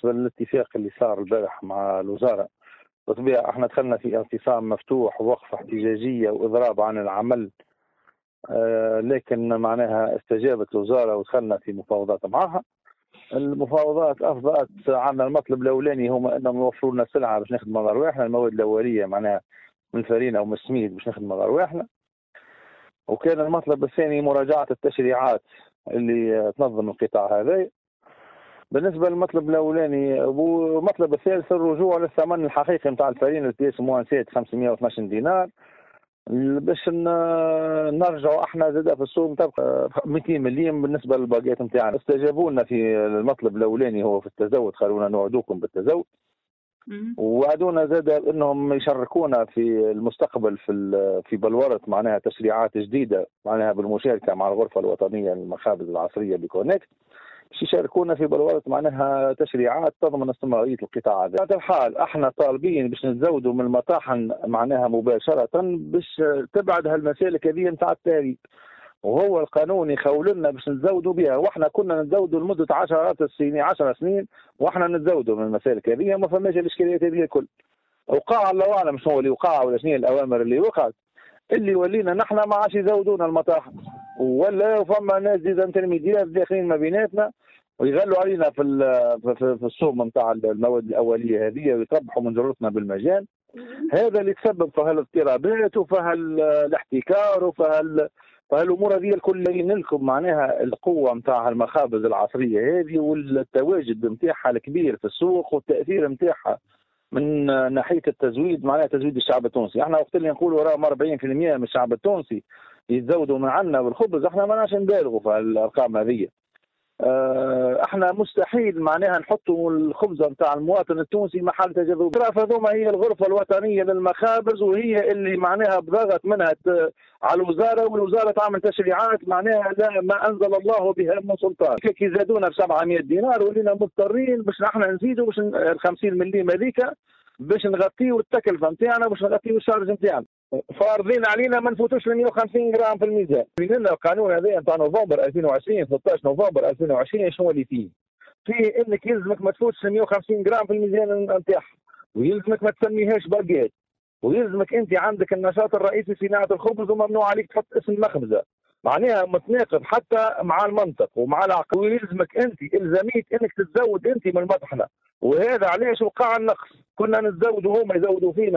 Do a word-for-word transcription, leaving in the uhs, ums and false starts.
بالنسبة للاتفاق اللي صار البارح مع الوزارة، بالطبيعة احنا دخلنا في اعتصام مفتوح ووقفة احتجاجية وإضراب عن العمل. آه لكن معناها استجابت الوزارة ودخلنا في مفاوضات معها. المفاوضات أفضت عنا المطلب الأولاني هما أنهم يوفروا لنا سلعة باش نخدموا على رواحنا، المواد الأولية معناها من الفرينة ومن السميد باش نخدموا على رواحنا. وكان المطلب الثاني مراجعة التشريعات اللي تنظم القطاع هذا. بالنسبة للمطلب الأولاني، والمطلب الثالث الرجوع للثمن الحقيقي نتاع الفرينة اللي تقيس موانسات خمسمائة واثناش دينار، باش نرجعوا احنا زاد في السوق تبقى مئتين مليون بالنسبه للباقيات نتاعنا. استجابوا لنا في المطلب الاولاني هو في التزود، قالوا لنا نوعدوكم بالتزود، ووعدونا زاد انهم يشاركونا في المستقبل في في بلوره معناها تشريعات جديده معناها بالمشاركه مع الغرفه الوطنيه للمخابز العصريه بكونكت، باش يشاركونا في بلورة معناها تشريعات تضمن استمرارية القطاع هذا. بطبيعة الحال احنا طالبين باش نتزودوا من المطاحن معناها مباشرة باش تبعد هالمسالك هذه نتاع التهريب، وهو القانون يخول لنا باش نتزودوا بها، واحنا كنا نتزودوا لمدة عشرات السنين عشر سنين واحنا نتزودوا من المسالك هذه، ما فماش الاشكاليات هذه الكل. وقع الله اعلم شنو اللي وقع ولا شنو الاوامر اللي وقعت اللي ولينا نحن ما عادش يزودونا المطاحن، ولا فما ناس ديزانترميديات داخلين ما بيناتنا ويغلوا علينا في في السوق نتاع المواد الاوليه هذه ويتربحوا من جرتنا بالمجان. هذا اللي تسبب في هالاضطرابات وفي هالاحتكار وفي هال فهالامور هذه الكل. لكم معناها القوه نتاع المخابز العصريه هذه والتواجد نتاعها الكبير في السوق والتاثير نتاعها من ناحيه التزويد معناها تزويد الشعب التونسي. احنا وقت اللي نقولوا راهم أربعين بالمئة من الشعب التونسي يتزودوا من عندنا بالخبز، احنا ما ناش نبالغوا في الارقام هذه. احنا مستحيل معناها نحطوا الخبزه نتاع المواطن التونسي محل تجربه. هذوما هي الغرفه الوطنيه للمخابز وهي اللي معناها بضغط منها على الوزاره، والوزاره تعمل تشريعات معناها لا ما انزل الله بها من سلطان. كي زادونا ب سبعمائة دينار ولينا مضطرين باش نحن نزيدوا باش ال خمسين مليم هذيك باش نغطيوا التكلفه نتاعنا باش نغطيوا الشارج نتاعنا. فارضين علينا ما نفوتوش ل مئة وخمسين جرام في الميزان. لنا القانون هذا نتاع نوفمبر ألفين وعشرين ثلاثة عشر نوفمبر ألفين وعشرين شنو اللي فيه؟ فيه انك يلزمك ما تفوتش ل مئة وخمسين جرام في الميزان نتاعها، ويلزمك ما تسميهاش باقات، ويلزمك انت عندك النشاط الرئيسي صناعه الخبز وممنوع عليك تحط اسم مخبزه، معناها متناقض حتى مع المنطق ومع العقل. ويلزمك انت الزميت انك تتزود انت من المطحنه، وهذا علاش وقع النقص. كنا نتزود وهم يزودوا فينا.